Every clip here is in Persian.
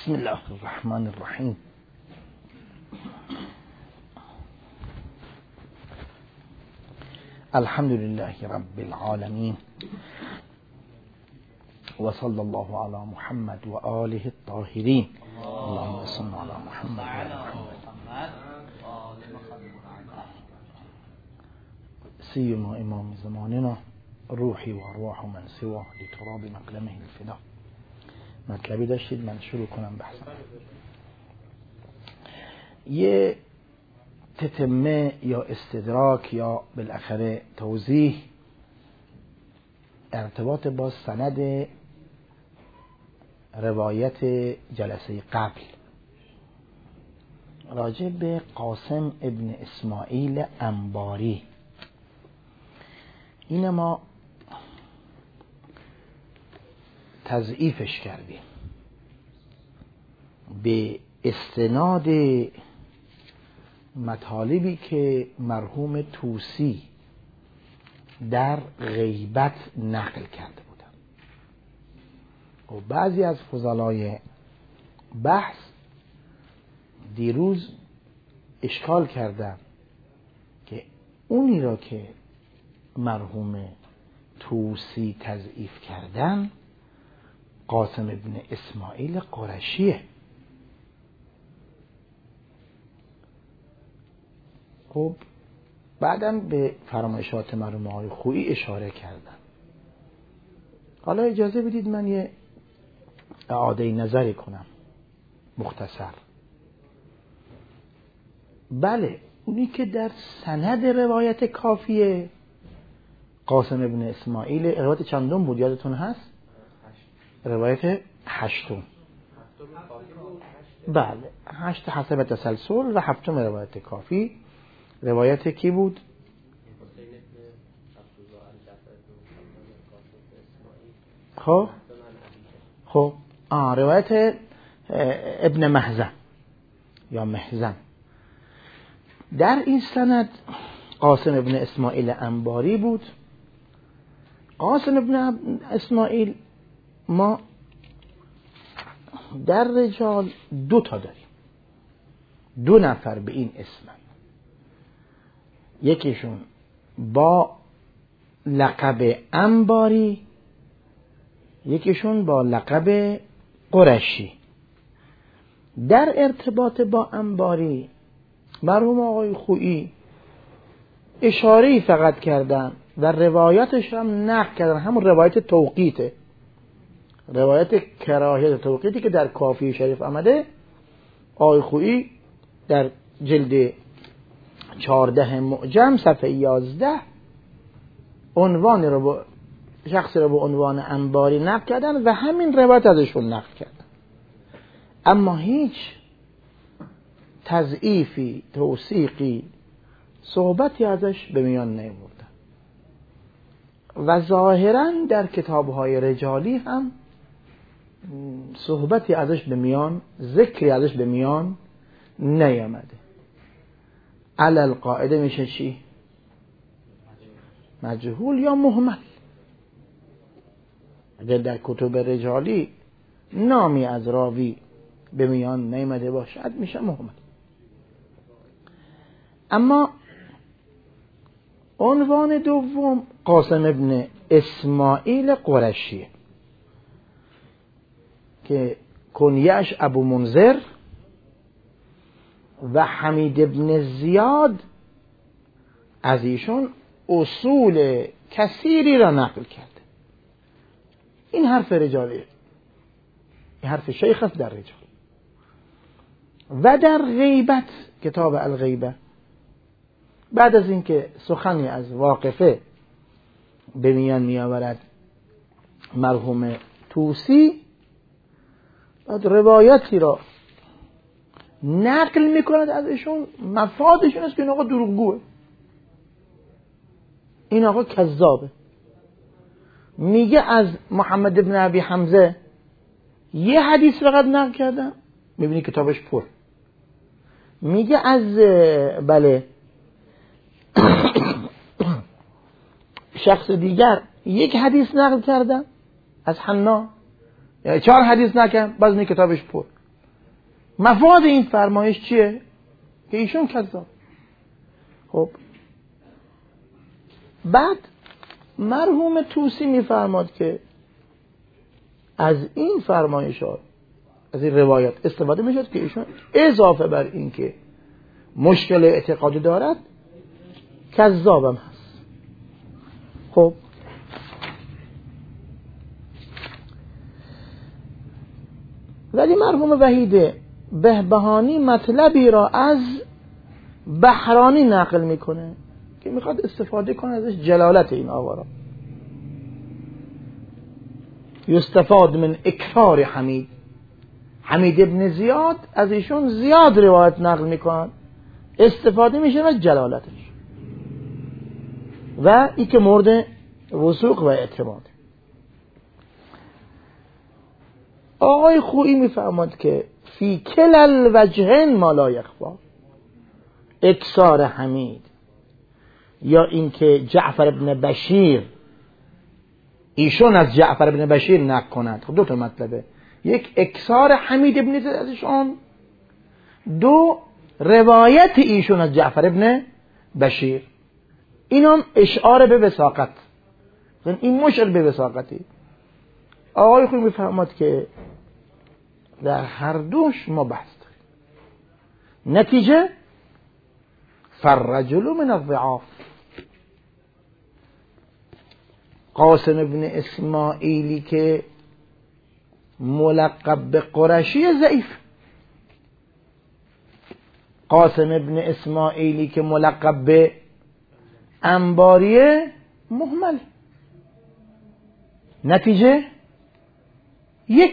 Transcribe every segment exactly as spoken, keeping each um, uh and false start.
بسم الله الرحمن الرحیم. الحمد لله رب العالمین و صلی الله علی محمد و آله الطاهرین. اللهم صل علی محمد و آل محمد. سیما امام زماننا روحی و ارواح من سواه لتراب مقدمه الفدا. مطلبی داشتید من شروع کنم بحثم. یه تتمه یا استدراک یا بالاخره توضیح ارتباط با سند روایت جلسه قبل راجع به قاسم ابن اسماعیل انباری. این ما تضعیفش کردیم به استناد مطالبی که مرحوم طوسی در غیبت نقل کرده بودن و بعضی از فضلای بحث دیروز اشکال کردن که اونی را که مرحوم طوسی تضعیف کردن قاسم ابن اسماعیل قرشیه. خب بعدم به فرمایشات مرحوم آقای خویی اشاره کردن. حالا اجازه بدید من یه اعاده نظری کنم مختصر. بله اونی که در سند روایت کافیه قاسم ابن اسماعیل. روایت چندم بود یادتون هست؟ روایت هشتم. بله هشت حسب تسلسل و هفتم روایت کافی. روایت کی بود؟ خب خب آه روایت ابن محزن یا محزن. در این سند قاسم ابن اسماعیل انباری بود. قاسم ابن اسماعیل ما در رجال دو تا داریم، دو نفر به این اسم. یکیشون با لقب انباری، یکیشون با لقب قرشی. در ارتباط با انباری مرحوم آقای خویی اشاره‌ای فقط کردن و روایتش هم نقل کردن، همون روایت توقیته، روایت کراهیت توقیتی که در کافی شریف آمده. آقای خویی در جلد چهارده معجم صفحه یازده عنوان رو با شخص رو با عنوان انباری نقل کردن و همین روایت ازشون نقل کردن، اما هیچ تضعیفی توثیقی صحبتی ازش به میان نیاوردن و ظاهرا در کتاب‌های رجالی هم صحبتی ازش به میان، ذکری ازش به میان نیامده. علل قاعده میشه چی؟ مجهول یا مهمل. اگر در کتب رجالی نامی از راوی به میان نیامده باشد میشه مهمل. اما عنوان دوم قاسم ابن اسماعیل قرشیه که کنیه‌اش ابو منذر و حمید ابن زیاد از ایشون اصول کثیری را نقل کرده. این حرف رجالیه، این حرف شیخ است در رجال. و در غیبت کتاب الغیبه بعد از اینکه سخنی از واقفه به میان میآورد مرحوم طوسی، روایتی را نقل میکند از ایشون، مفادشون است که این آقا دروغگوه، این آقا کذابه. میگه از محمد ابن ابی حمزه یه حدیث فقط نقل کردم، میبینی کتابش پر. میگه از بله شخص دیگر یک حدیث نقل کردم از حنا، یعنی چهار حدیث نکن، باز می کتابش پر. مفاد این فرمایش چیه؟ که ایشون کذاب. خب بعد مرحوم طوسی میفرماد که از این فرمایشات، از این روایات استفاده میشد که ایشون اضافه بر این که مشکل اعتقادی دارد کذابم هست. خب ولی مرحوم وحید بهبهانی مطلبی را از بحرانی نقل میکنه که میخواد استفاده کنه ازش جلالت این آقا. یستفاد من اکثار حمید، حمید ابن زیاد از ایشون زیاد روایت نقل میکنن، استفاده میشه از جلالتش و ای که مورد وثوق و اعتماد. آقای خویی میفهمد که فی کل الوجهین ما لا یخفا، اکثار حمید یا اینکه جعفر ابن بشیر ایشون از جعفر ابن بشیر نقل کنند. خب دو تا مطلبه، یک اکثار حمید ابن زید ازشون، دو روایت ایشون از جعفر ابن بشیر. اینم اشعار به وثاقت، این مشعر به وثاقتی. آقای خویی میفهمد که در هر دوش ما بحث داریم. نتیجه فالرجل من الضعاف. قاسم ابن اسماعیلی که ملقب به قرشی ضعیف، قاسم ابن اسماعیلی که ملقب به انباریه مهمل. نتیجه یک،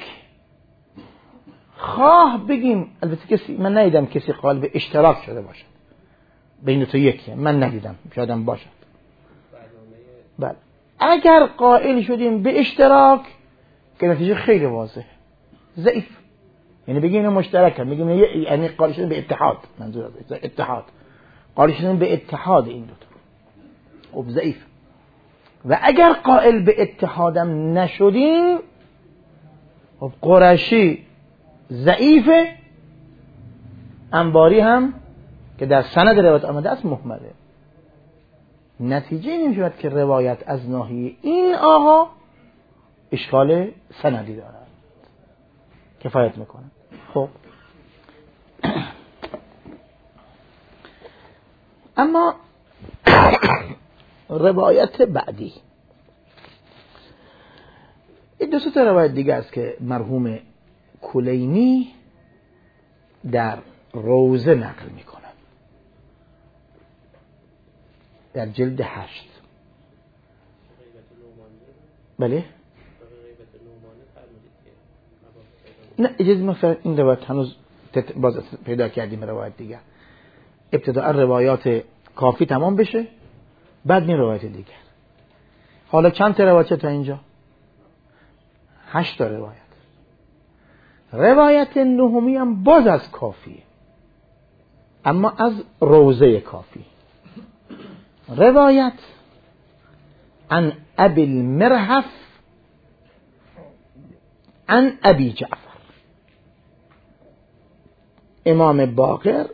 خواه بگیم، البته کسی من ندیدم کسی قائل به اشتراک شده باشد بین تو یکیه، من ندیدم، شایدم باشد. بله اگر قائل شدیم به اشتراک که نتیجه خیلی واضح ضعیف، یعنی بگیم اینو مشترک هم بگیم یعنی قائل شدیم به اتحاد، منظور از اتحاد قائل شدیم به اتحاد این دو تا، خب ضعیف. و اگر قائل به اتحادم نشدیم خب قرشی ضعیفه، انباری هم که در سند روایت آمده است مهمله. نتیجه این میشود که روایت از ناحیه این آقا اشکال سندی دارد، کفایت میکنه. خب اما روایت بعدی، این دو تا روایت دیگه است که مرحوم کلینی در روزه نقل میکنه در جلد هشت. بله نه اجازه ما این روایت هنوز باز پیدا کردیم روایت دیگه. ابتداء روایات کافی تمام بشه بعد می روایت دیگر. حالا چند تا روایت تا اینجا؟ هشت تا روایت. روایت نهمی هم باز از کافیه، اما از روزه کافی. روایت عن ابی المرحف عن ابی جعفر. امام باقر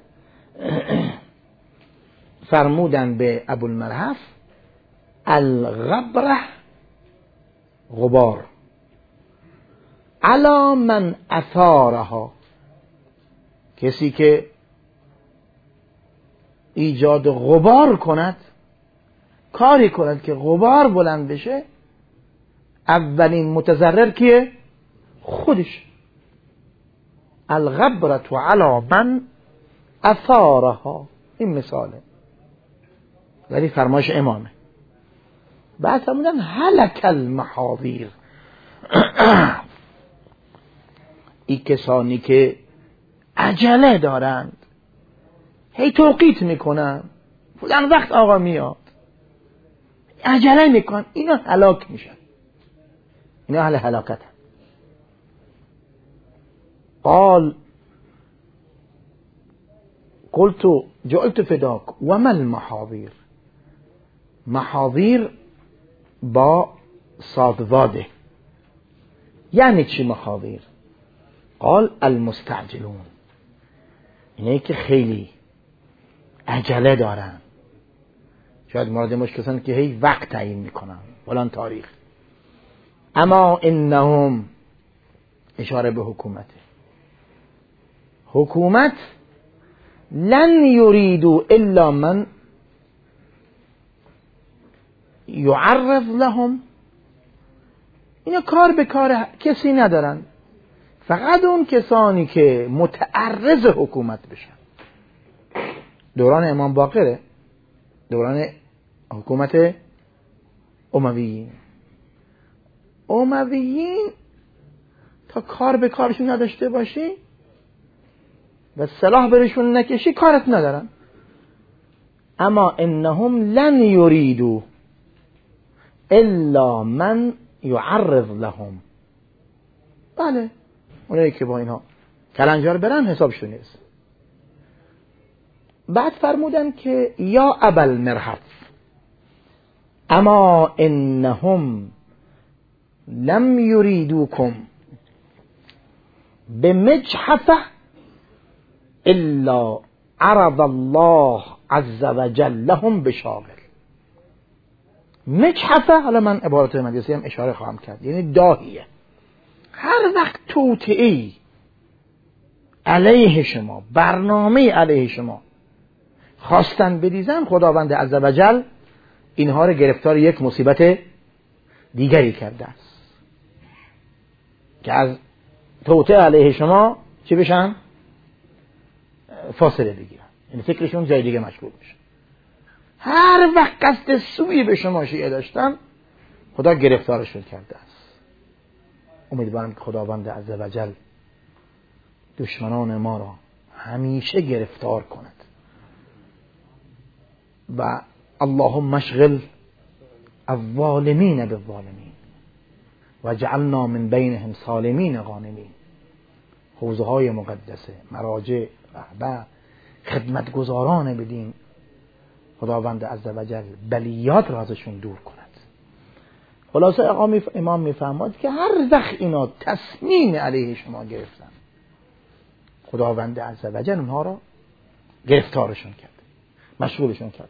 فرمودن به ابو المرحف الغبره غبار علی من اثارها، کسی که ایجاد غبار کند، کاری کند که غبار بلند بشه، اولین متضرر کیه؟ خودش. الغبرة علی من اثارها، این مثاله ولی فرمایش امامه. بعد فرمودن هلک المحاضیر، این کسانی که عجله دارند، هی توقیت میکنن فلان وقت آقا میاد، عجله میکنن، اینا هلاک میشن، اینا اهل هلاکت. قال قلت جعلت فداك وما المحاضير. محاضیر با صادواده، یعنی چی محاضیر؟ قال المستعجلون، اینه که خیلی عجله دارن، شاید مورد مشکلسن که هی وقت تعیین میکنن فلان تاریخ. اما انهم اشاره به حکومته، حکومت لن یریدو الا من یعرض لهم، اینا کار به کار کسی ندارن، فقط اون کسانی که متعرض حکومت بشن. دوران امام باقره، دوران حکومت امویین. امویین تا کار به کارشون نداشته باشی و سلاح برشون نکشی کارت ندارن. اما انهم لن یریدو الا من یعرض لهم. بله اونایی که با اینها کلنجار برن حسابشون نیست. بعد فرمودن که یا ابا المرحف اما انهم لم یریدوکم بمجحفه الا عرض الله عز وجل لهم بشاغل. مجحفه، حالا من عبارت مجلسی هم اشاره خواهم کرد، یعنی داهیه. هر وقت توطئه‌ای علیه شما، برنامه علیه شما خواستن بریزن، خداوند عز وجل اینها رو گرفتار یک مصیبت دیگری کرده است که از توطئه علیه شما چی بشن؟ فاصله بگیرن، یعنی فکرشون جای دیگه مشغول بشه. هر وقت قصد سوی به شما شیعه داشتن خدا گرفتارشون کرده است. امیدوارم که خداوند عز وجل دشمنان ما را همیشه گرفتار کند و اللهم اشغل الظالمین بالظالمین و جعلنا من بینهم سالمین غانمین. حوزه های مقدسه، مراجع، رهبر، خدمتگزاران بدین، خداوند عز وجل بلیات را ازشون دور کند. خلاصه امام میفرماد که هر وقت اینا تصمیم علیه شما گرفتن، خداوند عز وجل اونها را گرفتارشون کرده، مشغولشون کرده.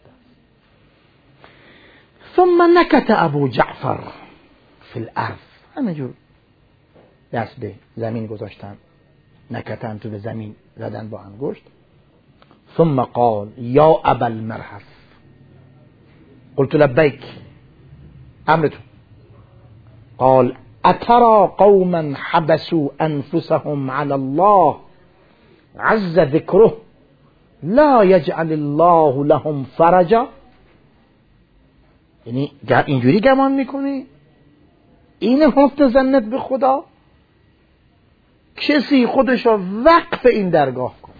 ثم نکت ابو جعفر فی الارض، همینجور دست به زمین گذاشتن، نکتن تو به زمین زدن با انگشت. ثم قال یا ابا المرحف قلت لبیک، امرتون. قال اترى قوما حبسوا انفسهم على الله عز ذکره لا یجعل الله لهم فرجا. یعنی اینجوری گمان میکنی این حسن ظنت به خدا؟ کسی خودش رو وقف این درگاه کنه،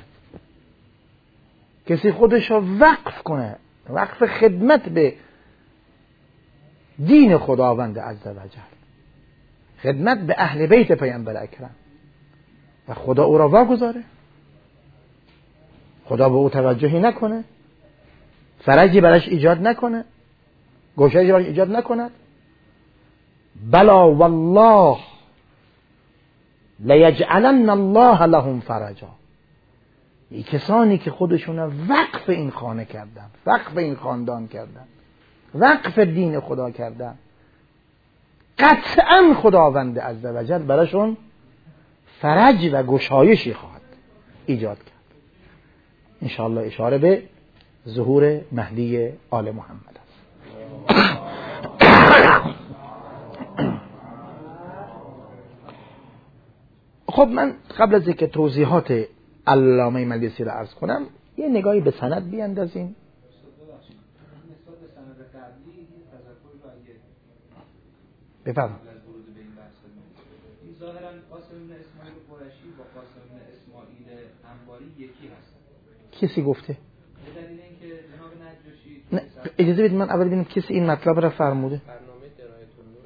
کسی خودش رو وقف کنه، وقف خدمت به دین خداوند عز وجل، خدمت به اهل بیت پیامبر اکرم، و خدا او را واگذاره، خدا به او توجهی نکنه، فرجی براش ایجاد نکنه، گوشه‌ای براش ایجاد نکند. بلا والله لیجعلن الله لهم فرجا. این کسانی که خودشون وقف این خانه کردن، وقف این خاندان کردن، وقف دین خدا کردن، قطعا خداوند عز وجل براشون فرج و گشایشی خواهد ایجاد کرد. انشاءالله اشاره به ظهور مهدی آل محمد است. خب من قبل از اینکه توضیحات علامه مجلسی را عرض کنم یه نگاهی به سند بیاندازیم. بفرمایید. ظاهراً قاسم بن اسماعیل قرشی با قاسم بن اسماعیل انباری یکی هستند. کسی گفته؟ به دلیل اینکه جناب نجاشی نه اجازه بدید من اول ببینم کسی این مطلب را فرموده. برنامه درایت النور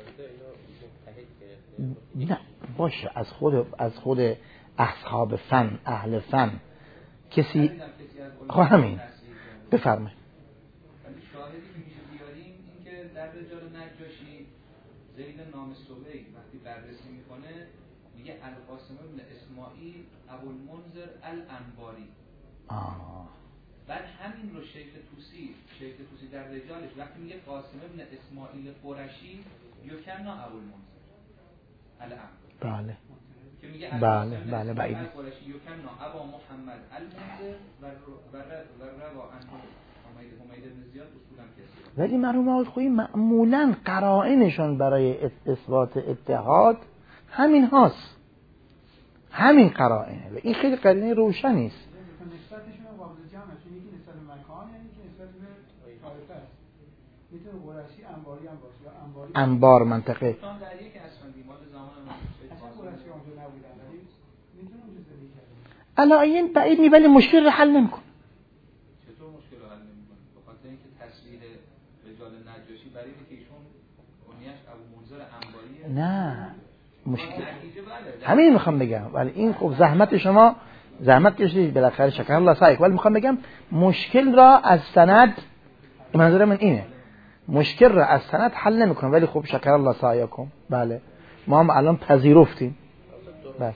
هم متحد گرفته. نه باشه، از خود از خود اصحاب فن، اهل فن کسی خب همین بفرمایید. ولی شاهدی که میشه بیاریم این که در رجال نجاشی زید نام سوی وقتی بررسی میکنه میگه القاسم ابن اسماعیل ابوالمنذر الانباری. آه. بعد همین رو شیخ توسی شیخ توسی در رجالش وقتی میگه قاسم ابن اسماعیل قرشی یکنا ابوالمنذر الانباری، بله که میگه بله بله بعید قرشی یکنا ابا محمد المنذر و و و روا عنه حمید حمید بن زیاد اصولا کسی. ولی مرحوم آقای خویی معمولا قرائنشون برای اثبات اتحاد همین هاست، همین قرائنه و این خیلی قرینه روشنی است. نسبتشون واضح جمعه، چون یکی نسبت به مکان یعنی که نسبت به طایفه است. میتونه قرشی انباری هم باشه یا انباری انبار منطقه چون در یک اسفندی مال زمان اصلا قرشی اونجا نبودن، ولی میتونه اونجا زندگی کنه. علایین بعید نی، ولی مشکل رو حل نمی‌کنه. چطور مشکل رو حل نمی‌کنه؟ به خاطر اینکه تصویر رجال نجاشی برای اینکه ایشون کنیش ابوالمنذر انباریه. نه مشکل بله. همین میخوام بگم، ولی این خب زحمت شما زحمت کشیدید بالاخره، شکر الله سعیک، ولی میخوام بگم مشکل را از سند، منظور من اینه، مشکل را از سند حل نمیکنه، ولی خب شکر الله سعیکم. بله ما هم الان پذیرفتیم. بله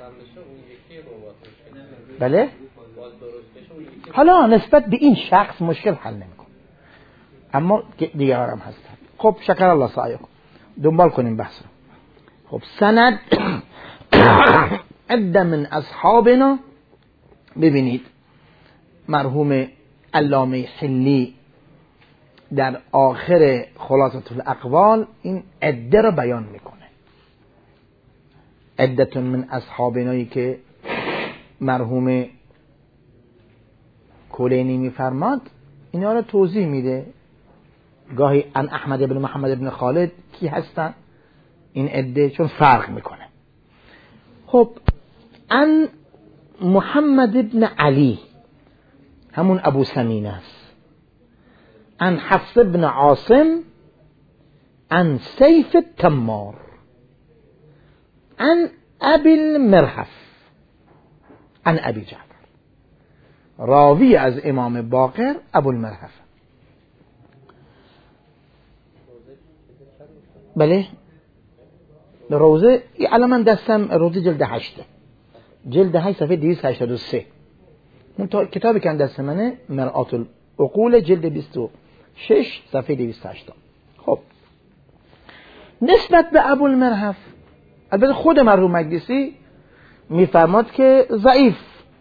بله حالا نسبت به این شخص مشکل حل نمیکنه، اما دیگه هم هستن. خب شکر الله سعیکم، دنبال کنیم بحث رو. خب سند عده من اصحابنا، ببینید مرحوم علامه حلی در آخر خلاصة الاقوال این عده رو بیان میکنه. عده من اصحابنایی که مرحوم کلینی میفرماد اینا رو توضیح میده. گاهی ان احمد بن محمد بن خالد کی هستن این عده، چون فرق میکنه. خب ان محمد بن علی همون ابو سمین است، ان حفص بن عاصم، ان سیف التمار، ان ابی المرحف، ان ابی جعفر. راوی از امام باقر ابو المرحف. بله روزه الان من دستم روزه جلد هشته، جلد هشت صفحه دویست و هشتاد و سه. اون کتابی که دست منه مرآت العقول جلد بیست و شش صفحه دویست و هشتاد. خب نسبت به ابو المرحف، البته خود مرحوم مجلسی میفرماد که ضعیف،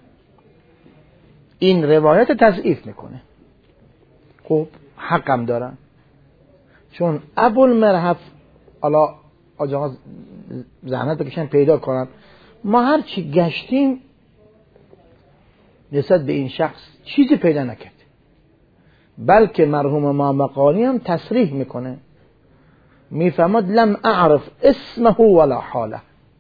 این روایت تضعیف میکنه. خب حقم دارن، چون ابو المرحف، حالا آجاها زحمت بکشن پیدا کنن، ما هر چی گشتیم نسبت به این شخص چیزی پیدا نکرد، بلکه مرحوم ما مقانی هم تصریح میکنه، میفهمد لم اعرف اسمه ولا حاله.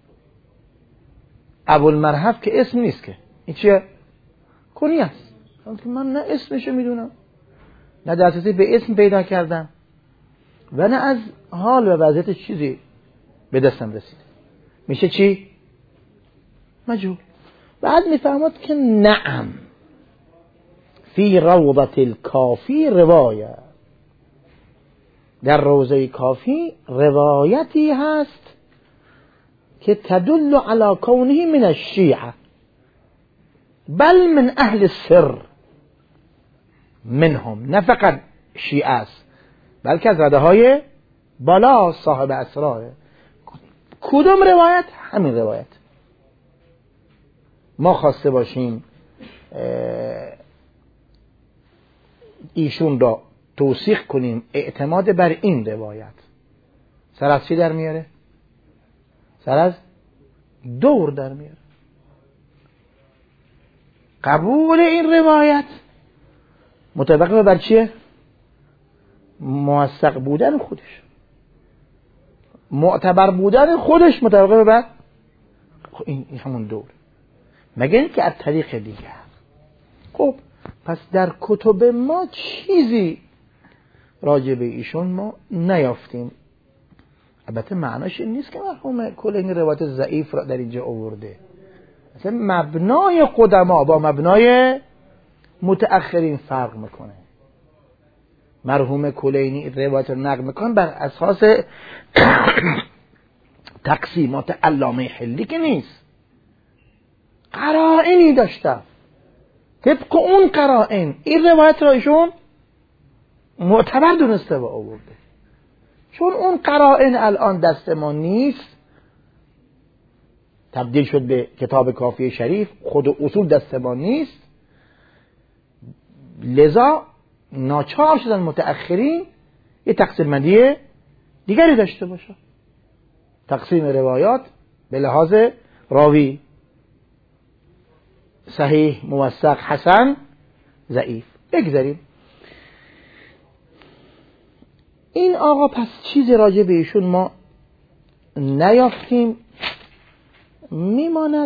ابو المرحف که اسم نیست، که این چیه؟ کنیه است. من نه اسمشو میدونم، نه دسترسی به اسم پیدا کردم و نه از حال و وضعیت چیزی به دستم رسید. میشه چی؟ مجهول. بعد میفهمد که نعم فی روضة الکافی روایه، در روضه کافی روایتی هست که تدل علی کونه من الشیعه بل من اهل السر منهم، نه فقط شیعه است بلکه از رده های بالا صاحب اسراره. کدوم روایت؟ همین روایت. ما خواسته باشیم ایشون را توثیق کنیم اعتماد بر این روایت، سر از چی در میاره؟ سر از دور در میاره. قبول این روایت مطابق بر چیه؟ موثق بودن خودش، معتبر بودن خودش مطابق بر این همون دور، مگه این که از طریق دیگه. خب پس در کتب ما چیزی راجع به ایشون ما نیافتیم. البته معناش این نیست که مرحوم کل این روایت ضعیف را در اینجا آورده. مثلا مبنای قدما با مبنای متأخرین فرق میکنه. مرحوم کلینی روایت رو نقل میکنه بر اساس تقسیمات علامه حلی که نیست، قرائنی داشته. طبق اون قرائن این روایت را ایشون معتبر دونسته و آورده. چون اون قرائن الان دست ما نیست، تبدیل شد به کتاب کافی شریف، خود اصول دست ما نیست، لذا ناچار شدن متأخرین یه تقسیم بندی دیگری داشته باشه. تقسیم روایات به لحاظ راوی، صحیح، موثق، حسن، ضعیف. بگذاریم این آقا پس چیزی راجع به ایشون ما نیافتیم. میماند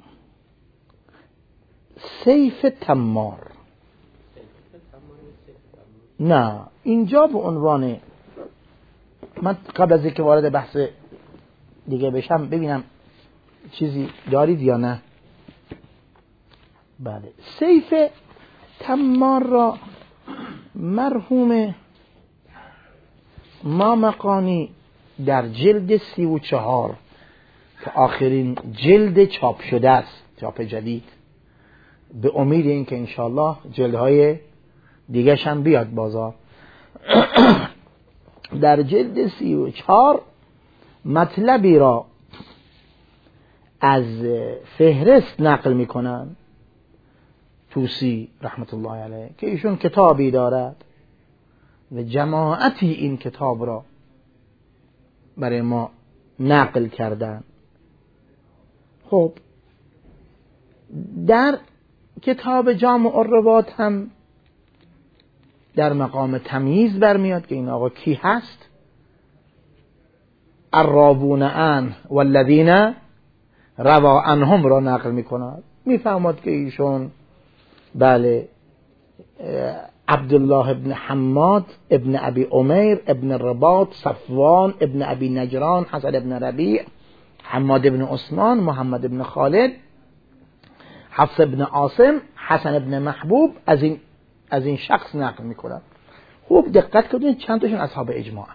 سیف تمار. نه اینجا به عنوان، من قبل از اینکه وارد بحث دیگه بشم ببینم چیزی دارید یا نه. بله، سیف تمار را مرحوم مامقانی در جلد سی و چهار که آخرین جلد چاپ شده است، چاپ جدید، به امید این که انشالله جلدهای دیگه هم بیاد بازار، در جلد سی و چهار مطلبی را از فهرست نقل میکنن توسی رحمت الله علیه که ایشون کتابی دارد و جماعتی این کتاب را برای ما نقل کردن. خب در کتاب جامع الروات هم در مقام تمییز برمیاد که این آقا کی هست. الراوون عن والذین روا عنهم را نقل میکند. میفهمد که ایشون بله عبدالله ابن حماد ابن ابی عمیر ابن رباط صفوان ابن ابی نجران حسن ابن ربیع حماد ابن عثمان محمد ابن خالد حفص ابن عاصم حسن ابن محبوب از این از این شخص نقل میکنن. خوب دقت کنید چند تاشون اصحاب اجماع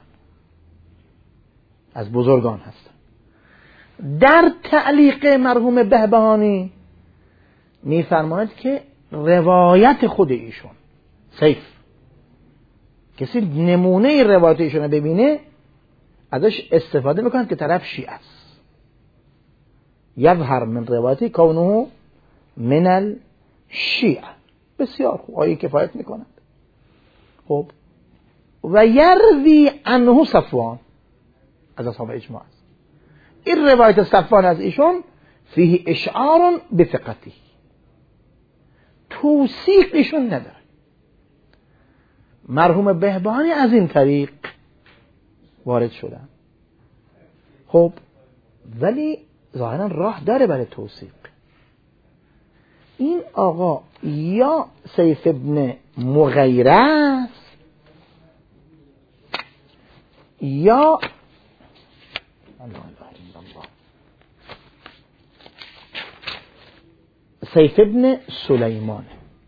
از بزرگان هستن. در تعلیق مرحوم بهبهانی میفرماید که روایت خود ایشون سیف، کسی نمونه روایت ایشون رو ببینه ازش استفاده میکنند که طرف شیعه است. یظهر من روایتی کونه من الشیعه. بسیار خوب، آیه کفایت میکنند. خب و یروی عنه صفوان از اصحاب اجماع است. این روایت صفوان از ایشون فیه اشعار بثقته، توثیق ایشون نداره. مرحوم بهبهانی از این طریق وارد شدن. خب ولی ظاهرا راه داره برای توثیق. این آقا یا سیف ابن مغیره است یا سیف ابن سلیمان.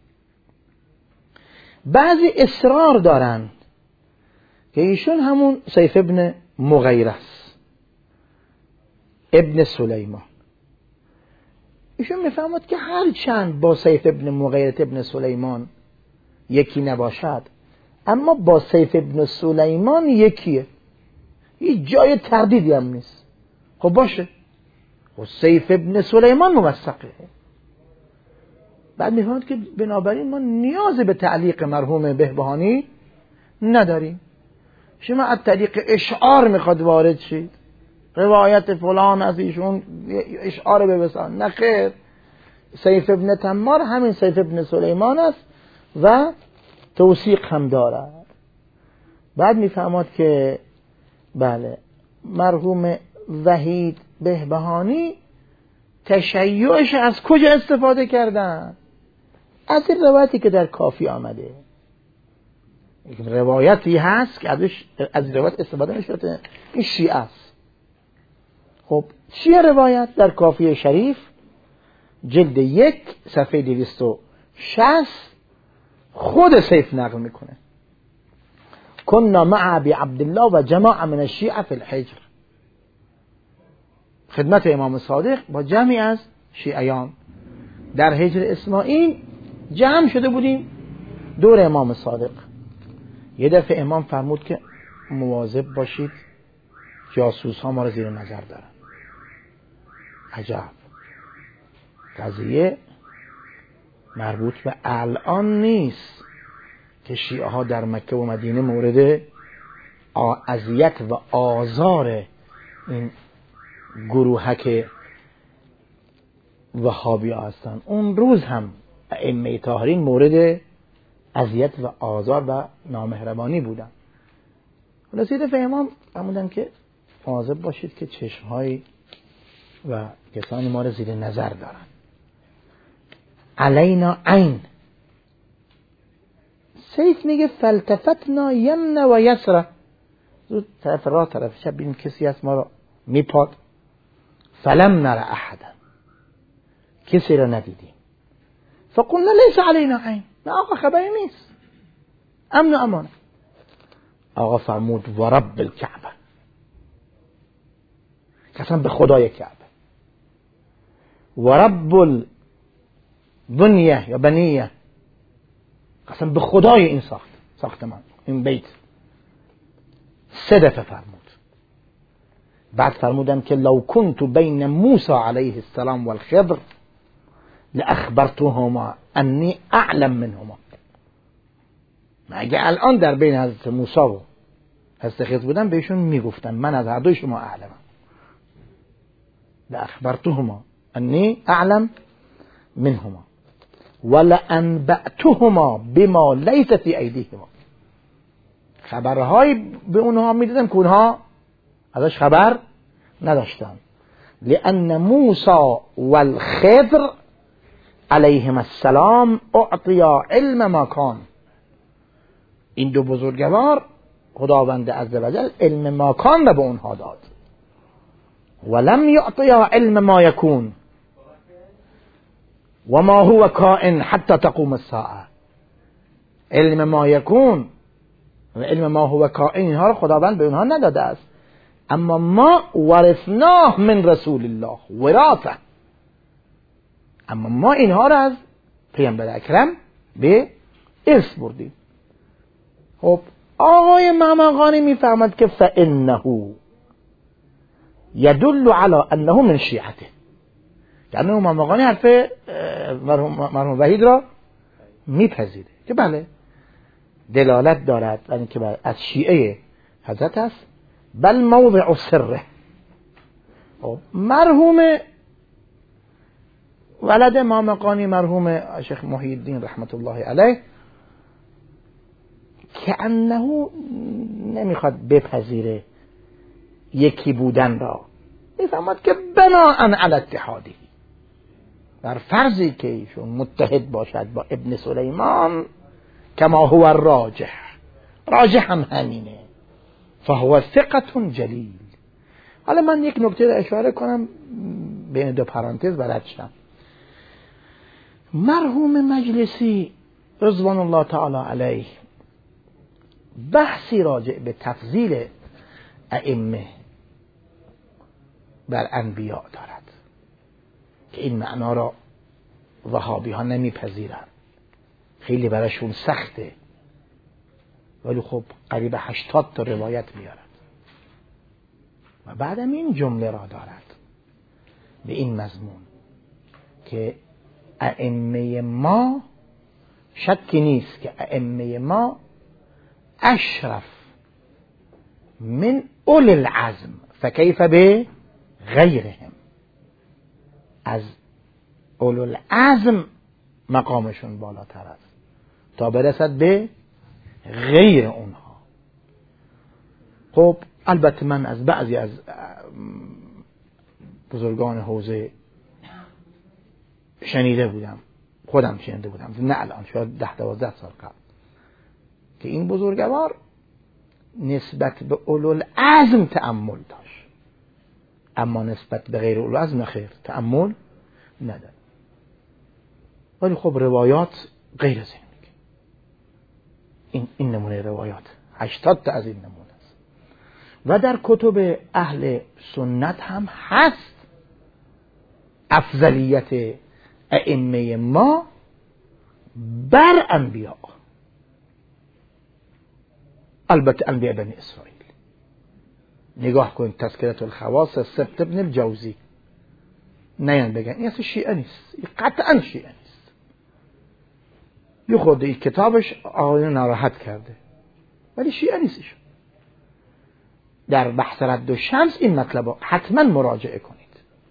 بعضی اصرار دارن که ایشون همون سیف ابن مغیره است ابن سلیمان. ایشون میفهمد که هر چند با سیف ابن مغیره ابن سلیمان یکی نباشد، اما با سیف ابن سلیمان یکیه، هیچ جای تردیدی هم نیست. خب باشه، خب سیف ابن سلیمان موثقه. بعد میفهمد که بنابراین ما نیاز به تعلیق مرحوم بهبهانی نداریم. شما از طریق اشعار میخواد وارد شید، روایت فلان از ایشون اشعار ببسان، نه خیر. سیف ابن تمار همین سیف ابن سلیمان است و توثیق هم دارد. بعد میفهمد که بله مرحوم وحید بهبهانی تشیعش از کجا استفاده کردن؟ از این روایتی که در کافی آمده. روایتی هست که ازش از روایت استفاده نشده، این شیعه است. خب چیه روایت؟ در کافی شریف جلد یک صفحه دویست و شصت خود سیف نقل میکنه. کنا مع ابی عبدالله و جماعه من الشیعه فی الحجر. خدمت امام صادق با جمعی از شیعیان در هجر اسماعیل جمع شده بودیم دور امام صادق. یه دفعه امام فرمود که مواظب باشید جاسوس ها ما رو زیر نظر دارن. عجب، قضیه مربوط به الان نیست که شیعه ها در مکه و مدینه مورد اذیت و آزار این گروهک وهابی ها هستن. اون روز هم ائمه طاهرین مورد اذیت و آزار و نامهربانی بودن. خلاص یه دفعه امام فرمودن که مواظب باشید که چشم‌های و کسانی ما رو زیر نظر دارن. علینا عین. سیف میگه فلتفتنا یمن و یسرا، زود طرف راه طرف شب ببینیم کسی هست ما رو میپاد. فلم نر احدا، کسی رو ندیدیم. فقلنا لیس علینا عین، نه آقا خبری نیست، امن و امان. آقا فرمود و رب الکعبه، قسم به خدای کعبه، و رب البنیه یا بنیه، قسم به خدای این ساخت ساختمان این بیت. سه دفعه فرمود. بعد فرمودن که لو كنت بین موسی علیه السلام والخضر لاخبرتهما انی اعلم منهما. اگه الان در بین حضرت موسی و حضرت خضر بودن بهشون میگفتن من از هر دوی شما اعلمم. لاخبرتهما انی اعلم منهما ولانبأتهما بما لیس فی ایدیهما. خبرهایی به اونها میدادم که اونها ازش خبر نداشتن. لأن موسی والخضر علیهم السلام اعطیا علم ما کان. این دو بزرگوار خداوند عزوجل علم ما کان را به اونها داد. ولم یعطیا علم ما یکون و ما هو کائن حتی تقوم الساعه. علم ما یکون و علم ما هو کائن اینها رو خداوند به اونها نداده است، اما ما ورثناه من رسول الله وراثه. اما ما اینها رو از پیامبر اکرم به ارث بردیم. خب آقای ممقانی میفهمد که فانه يدل على انه من شیعته، یعنی ممقانی حرف مرحوم وحید را میپذیره که بله دلالت دارد یعنی که از شیعه حضرت است. بل موضع سره. مرحوم ولد ممقانی مرحوم شیخ محی الدین رحمت الله علیه که انه نمیخواد بپذیره یکی بودن را، میفهمد که بناءً علی اتحادی، بر فرضی که ایشون متحد باشد با ابن سلیمان، کما هو الراجح، راجح هم همینه، فهو ثقة جلیل. حالا من یک نکته را اشاره کنم بین دو پرانتز برد شم. مرحوم مجلسی رضوان الله تعالی علیه بحثی راجع به تفضیل ائمه بر انبیاء دارد که این معنا را وهابی ها نمیپذیرند، خیلی براشون سخته، ولی خب قریب هشتاد تا روایت میارد و بعدم این جمله را دارد به این مضمون که ائمه ما شکی نیست که ائمه ما اشرف من اول العزم فکیف به غیرهم. از اول العزم مقامشون بالاتر است تا برسد به غیر اونها. خب البته من از بعضی از بزرگان حوزه شنیده بودم، خودم شنیده بودم، نه الان، شاید ده دوازده سال قبل، که این بزرگوار نسبت به اولوالعزم تأمل داشت، اما نسبت به غیر اولوالعزم خیر تأمل نداشت. ولی خب روایات غیر از این میگه. این این نمونه روایات هشتاد تا از این نمونه است و در کتب اهل سنت هم هست افضلیت ائمه ما بر انبیاء، البته انبیاء بنی اسرائیل. نگاه کن تذکرة الخواص سبت ابن الجوزی، نیان بگن این اصلا شیعه نیست، این قطعا شیعه نیست. یه خود این کتابش آقایون ناراحت کرده ولی شیعه نیستش. در بحث رد و شمس این مطلب حتما مراجعه کنید.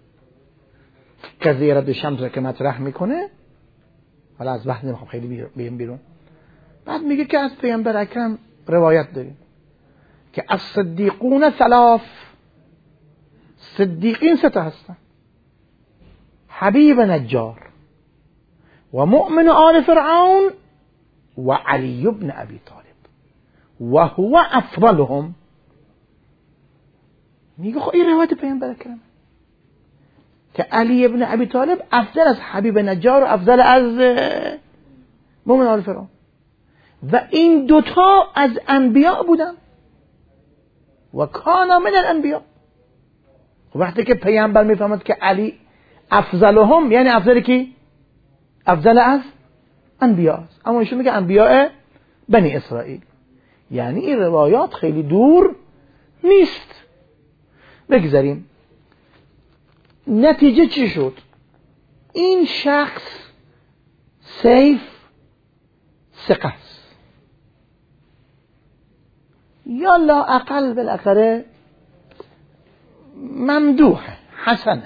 قضیه رد و شمس را که مطرح میکنه، حالا از بحث نمیخوام خیلی بیم بیرون، بعد میگه که از پیامبر اکرم روایت داریم که از صدیقون ثلاث، صدیقین سه تا هستن: حبیب نجار و مؤمن آل فرعون و علی بن ابی طالب و هو افضلهم. میگه خب این روایت پیامبر اکرم که علی بن ابی طالب افضل از حبیب نجار و افضل از مؤمن آل فرعون، و این دوتا از انبیاء بودن و کانا من الانبیاء. وقتی که پیامبر میفهمد که علی افضلهم یعنی افضل کی؟ افضل از انبیاء است. اما ایشون میگه انبیاء بنی اسرائیل، یعنی این روایات خیلی دور نیست. بگذاریم نتیجه چی شد؟ این شخص سیف ثقه است، یا لااقل بالاخره ممدوحه، حسنه.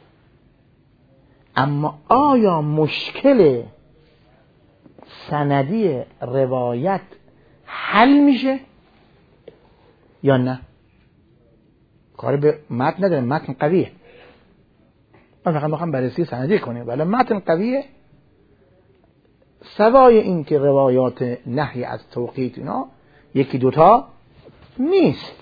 اما آیا مشکل سندی روایت حل میشه یا نه؟ کاری به متن نداره، متن قویه، من فقط میخوام بررسی سندی کنیم، ولی متن قویه. سوای این که روایات نهی از توقیت اینا یکی دوتا نیست،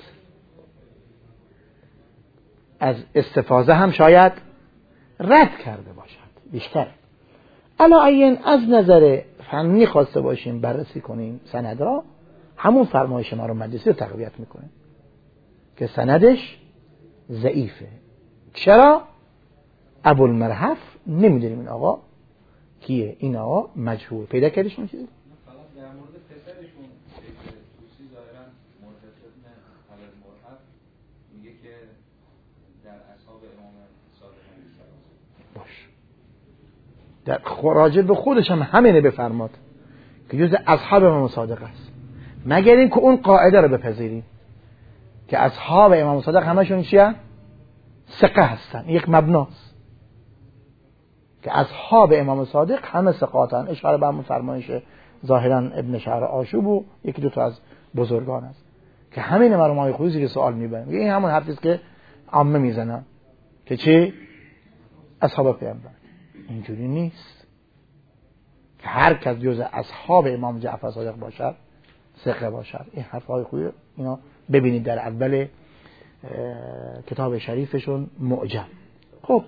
از استفاضه هم شاید رد کرده باشد بیشتر. علاوه از نظر فنی خواسته باشیم بررسی کنیم سند را، همون فرمایش ما رو مجلسی رو تقویت میکنه که سندش ضعیفه. چرا؟ ابوالمرحف نمیدونیم این آقا کیه، این آقا مجهول. پیدا کردیشون چیزی؟ فقط در مورد پسرشون توسی ظاهرا مرتضی بن ابوالمرحف میگه که در اصحاب امام صادق علیه السلام باش. در خراجه به خودش هم همینه بفرماد که جز اصحاب امام صادق است، مگر این که اون قاعده رو بپذیریم که اصحاب امام صادق همشون چیه؟ ثقه هستن. یک مبناست که اصحاب امام صادق همه ثقاتن. اشاره به همون فرمایش ظاهرا ابن شهر آشوب و یکی دو تا از بزرگان است که همین مرحوم خودی زیر سوال میبرن. این همون حرفی است که عامه میزنن که چی؟ اصحاب پیامبر. اینجوری نیست که هر کس جز اصحاب امام جعفر صادق باشد ثقه باشد. این حرفای خوبی اینا ببینید در اول کتاب شریفشون معجم. خب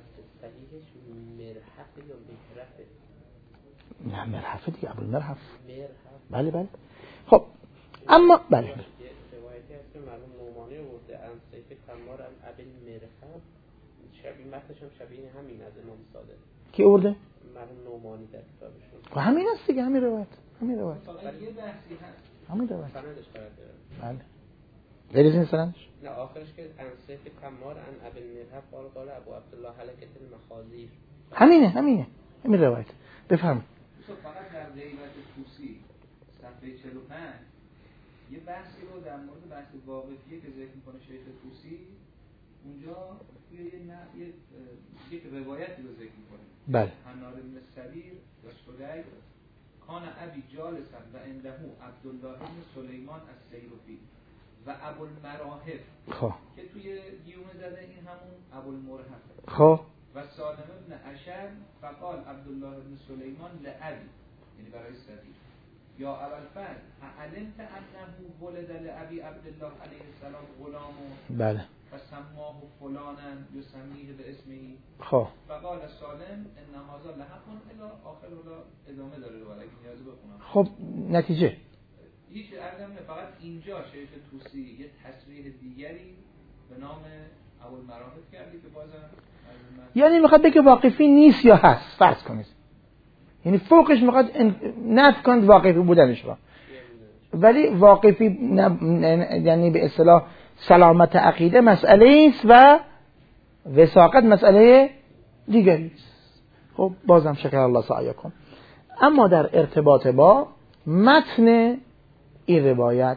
نه مرحفه دیگه، ابوالمرحف. بله بله. خب اما بله روایتی هست که مرحوم نعمانی آورده ان سیف تمار ان ابوالمرحف، شبیه متنش هم شبیه همین از امام صادق. کی آورده؟ مرحوم نعمانی در کتابشون. خب همین است دیگه، همین روایت، همین روایت. فقط یه بحثی هست. همین روایت. سندش غلط داره. بله. غیر از این سندش؟ نه آخرش که ان سیف تمار ان ابوالمرحف قال قال ابو عبدالله هلکت المخازیر. همینه همینه همین روایت. بفرمایید. فقط در غیبت توسی صفحه چهل و پنج یه بحثی رو در مورد بحث واقفیه که ذکر میکنه شیخ توسی، اونجا یه نه یه یک روایتی رو ذکر میکنه. بله. حنار بن سبیر و سدی کان ابی جالسا و عنده عبدالله بن سلیمان السیرفی و ابوالمراحف، خب که توی دیومه زده این همون ابوالمرحف. خب و سالم ابن اشر فقال عبدالله بن سلیمان لعبی، یعنی برای سبیر، یا ابوالفضل علمت انه ولد لابی عبدالله علیه السلام غلام بله و سماه فلانا یسمیه به اسمه. خب فقال سالم ان هذا لحق الی آخر ولا ادامه داره رو، اگه نیازی بخونم. خب نتیجه هیچ ارزم نه، فقط اینجا شیخ توسی یه تصریح دیگری به نام ابوالمراحف کردی که بازم یعنی میخواد بگه واقفی نیست یا هست، فرض کنید، یعنی فوقش میخواد نفی کنه واقفی بودنش را، ولی واقفی یعنی به اصطلاح سلامت عقیده مسئله است و وثاقت مسئله دیگری است. خب بازم شکر الله سعیکم. اما در ارتباط با متن این روایت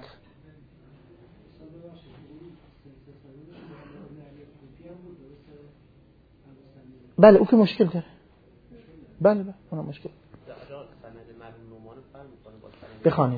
بله او که مشکل داره، بله بله اون مشکل. بخوانید.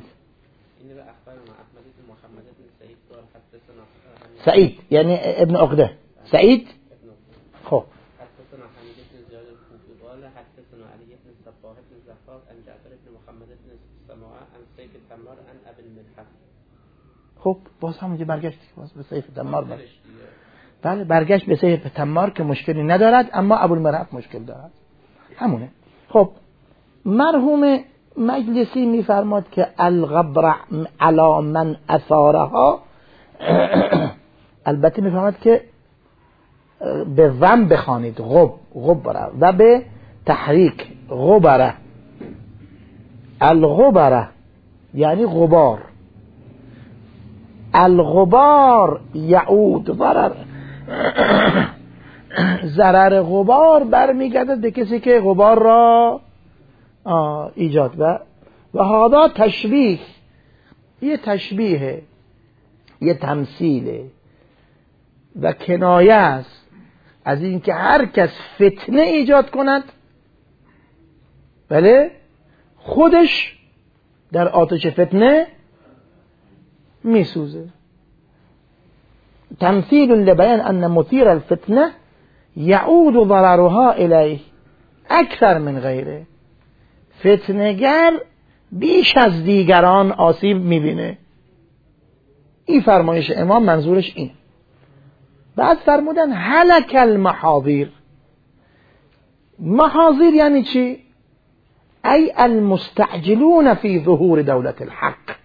سعید یعنی ابن عقده. سعید خب حدثنا حمید بن زیاد الكوفی قال حدثنا علی بن صباح بن زفار عن جعفر بن محمد بن سماعه عن سیف تمار عن ابي الملحف. خب باز همونجا برگشت باز به سیف تمار. بله بله برگشت به سیف تمار که مشکلی ندارد، اما ابو الملحف مشکل دارد، همونه. خب مرحوم مجلسی میفرماد که الغبر علی من اثارها، البته میفرماد که به ضم بخوانید غب غبره و به تحریک غبره. الغبره یعنی غبار، الغبار یعود ضرر، ضرر غبار برمیگردد به کسی که غبار را ایجاد و و هذا تشبیه، یه تشبیه، یه تمثیله و کنایه است از این که هر کس فتنه ایجاد کند بله خودش در آتش فتنه میسوزه. تمثیل لبیان ان مثیر الفتنه یعود ضررها الیه اکثر من غیره. فتنه‌گر بیش از دیگران آسیب میبینه. این فرمایش امام منظورش اینه. بعد فرمودن هلک المحاضیر. محاضیر یعنی چی؟ ای المستعجلون فی ظهور دولت الحق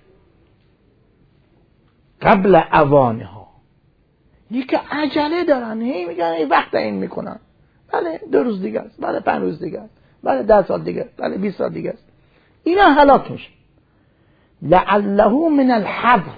قبل اوانها. یکی که عجله دارن، هی میگن ای وقت این میکنن، بله دو روز دیگه است، بله پنج روز دیگه است، بله ده سال دیگه است، بله بیست سال دیگه است، اینا هلاک میشه. لعله من الحذر.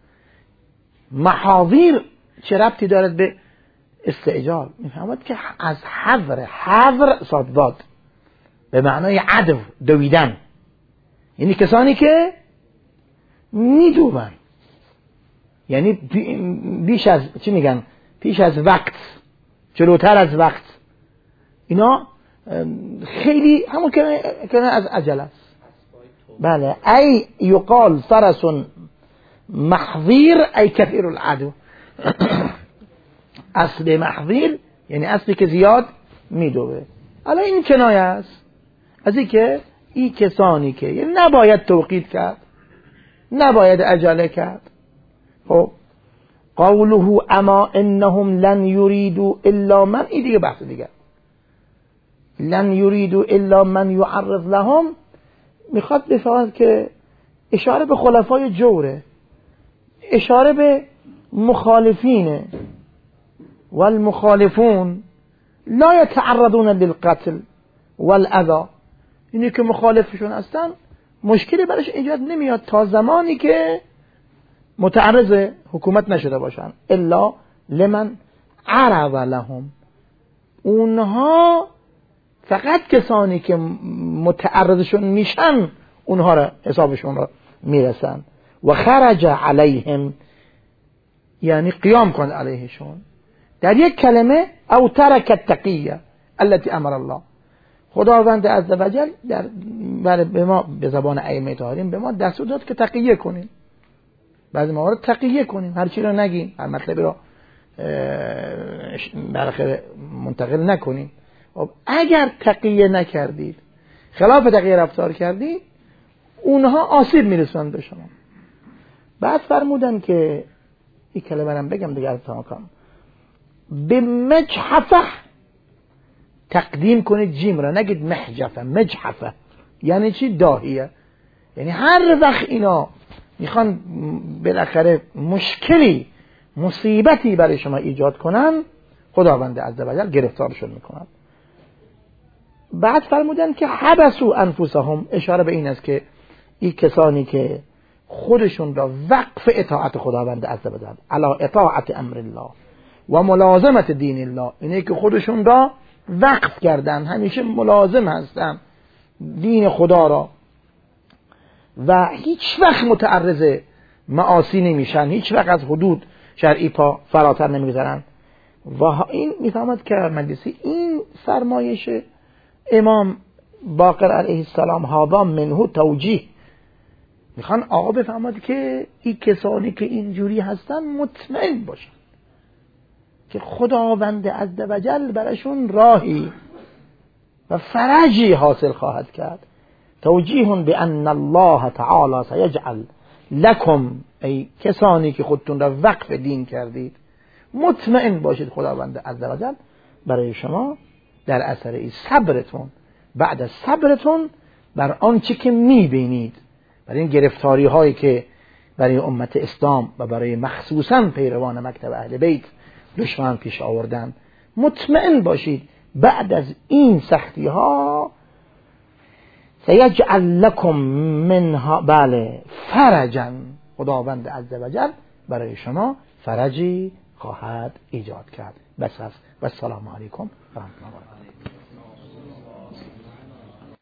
محاضیر چه ربطی دارد به استعجال؟ میفهمد که از حذر، حذر صداد به معنای عدو، دویدن، یعنی کسانی که میدوبن، یعنی بیش از چی میگن، پیش از وقت، جلوتر از وقت، اینا خیلی همون که از عجله است. بله ای یقال فرس محضیر ای کثیر العدو. اصل محضیر یعنی اصلی که زیاد میدوه. الان این کنایه است از این که این کسانی که یعنی نباید توقیت کرد، نباید عجله کرد. خب قوله اما انهم لن یریدوا الا من، این دیگه بحث دیگه. لن یریدوا الا من یعرض لهم میخواد بفهمد که اشاره به خلفای جوره، اشاره به مخالفینه. والمخالفون لا يتعرضون للقتل والاذى. اینی که مخالفشون هستن مشکلی برش ایجاد نمیاد تا زمانی که متعرض حکومت نشده باشن. الا لمن عرض لهم. اونها فقط کسانی که متعرضشون میشن اونها را حسابشون را میرسن. و خرج علیهم یعنی قیام کن علیهشون. در یک کلمه او ترک التقیه التي امر الله. خداوند عزوجل در برای به ما به زبان ائمه طاهرین به ما دستور داد که تقیه کنیم. بعضی موارد تقیه کنیم، هر چی رو نگیم، هر مطلبی رو بالاخره منتقل نکنیم. اگر تقیه نکردید، خلاف تقیه رفتار کردید، اونها آسیب میرسونند به شما. بعد فرمودن که این کلمه رو بگم دیگه ارتباط کنم. به مجحفه تقدیم کنید جیم را، نگید محجفه. مجحفه یعنی چی؟ داهیه. یعنی هر وقت اینا میخوان بالاخره مشکلی، مصیبتی برای شما ایجاد کنن، خداوند عزوجل گرفتارشون میکنند. بعد فرمودن که حبسوا انفسهم، اشاره به این است که این کسانی که خودشون را وقف اطاعت خداوند عزوجل علی اطاعت امر الله و ملازمت دین الله، اینه که خودشون را وقف کردن، همیشه ملازم هستن دین خدا را و هیچ وقت متعرض معاصی نمیشن، هیچ وقت از حدود شرعی پا فراتر نمیگذارن. و این میفهمد که مجلسی این فرمایش امام باقر علیه السلام هذا منه توجیه، میخوان آقا بفهمد که این کسانی که اینجوری هستن مطمئن باشن که خداوند عزوجل براشون راهی و فرجی حاصل خواهد کرد. توجیه بان الله تعالی سیجعل لکم، ای کسانی که خودتون را وقف دین کردید مطمئن باشید خداوند عزوجل برای شما در اثر این صبرتون، بعد از صبرتون بر آنچه که میبینید، برای این گرفتاری هایی که برای امت اسلام و برای مخصوصا پیروان مکتب اهل بیت دشمن پیش آوردن، مطمئن باشید بعد از این سختی ها سیجعل لکم منها، بله، فرجا، خداوند عزوجل برای شما فرجی خواهد ایجاد کرد. بس است و السلام علیکم و رحمت الله و برکاته.